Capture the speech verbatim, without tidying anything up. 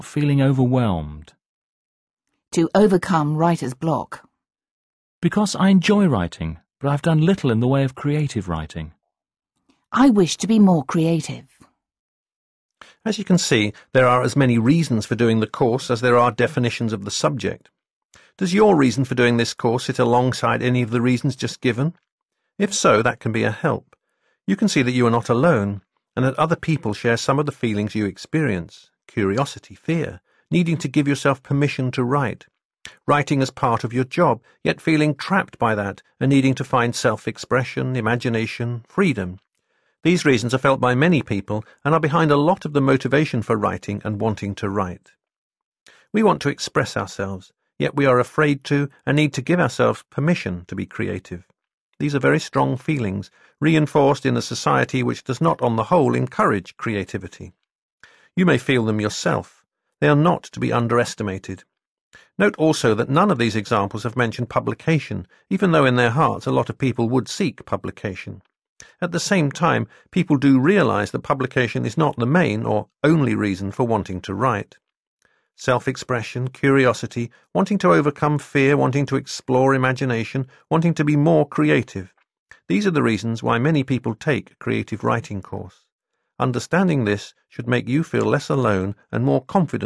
feeling overwhelmed. To overcome writer's block. Because I enjoy writing, but I've done little in the way of creative writing. I wish to be more creative. As you can see, there are as many reasons for doing the course as there are definitions of the subject. Does your reason for doing this course sit alongside any of the reasons just given? If so, that can be a help. You can see that you are not alone, and that other people share some of the feelings you experience: curiosity, fear, needing to give yourself permission to write, writing as part of your job, yet feeling trapped by that and needing to find self-expression, imagination, freedom. These reasons are felt by many people and are behind a lot of the motivation for writing and wanting to write. We want to express ourselves, yet we are afraid to and need to give ourselves permission to be creative. These are very strong feelings, reinforced in a society which does not on the whole encourage creativity. You may feel them yourself. They are not to be underestimated. Note also that none of these examples have mentioned publication, even though in their hearts a lot of people would seek publication. At the same time, people do realize that publication is not the main or only reason for wanting to write. Self-expression, curiosity, wanting to overcome fear, wanting to explore imagination, wanting to be more creative. These are the reasons why many people take a creative writing course. Understanding this should make you feel less alone and more confident